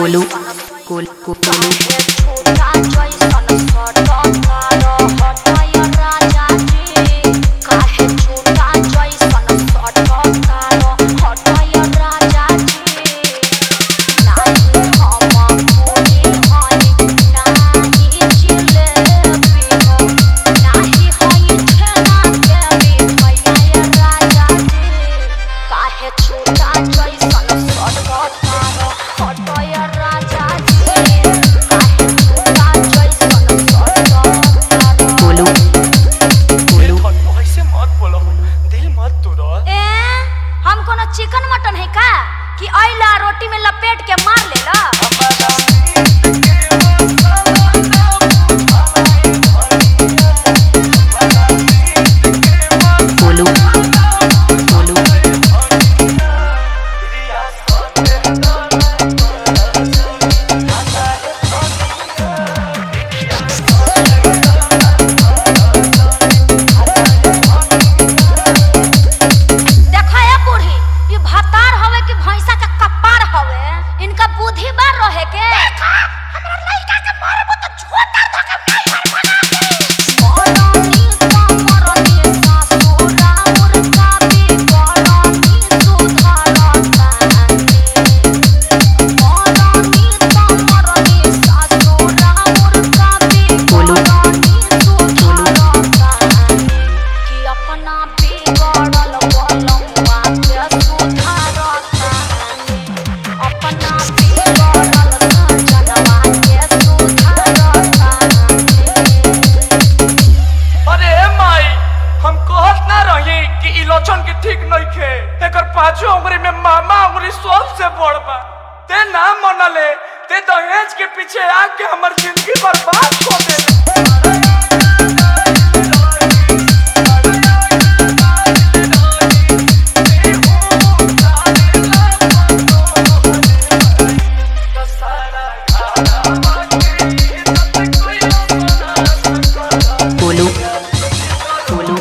कोलू कोलू कोलू चिकन मटन है का कि आइला रोटी में लपेट के मार लेला। कोलू कोलू पांचों उंगली में मामा उंगली सबसे बड़ बा। ते ना मनले ते दहेज के पीछे आके हमर जिंदगी बर्बाद कर देले। कोलू कोलू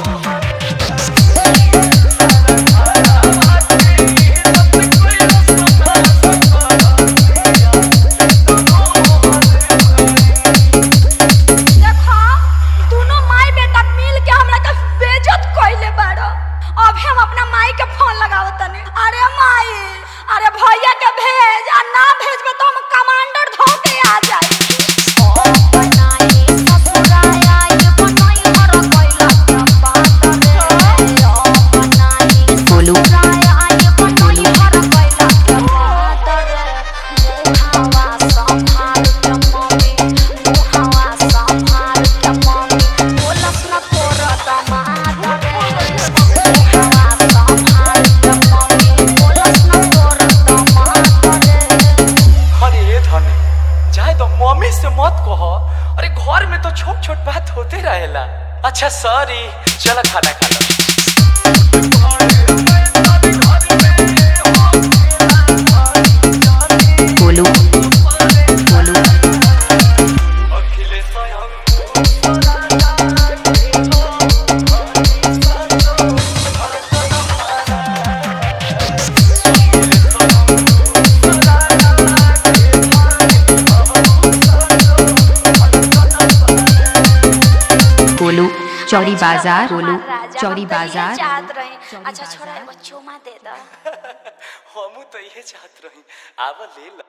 अरे भैया के भेज आ ना भेजबे तो हम कमांडर धोके आ जाए। कोलू मम्मी से मत कहो। अरे घर में तो छोट छोट बात होते रहेला। अच्छा सॉरी, चल खाना खा लो। कोलू कोलू कोलू चौड़ी बाजार कोलू चौड़ी बाजार। अच्छा छोड़ा चुमा दे दो। हमू तो ये चाहत रही, आवा ले लो।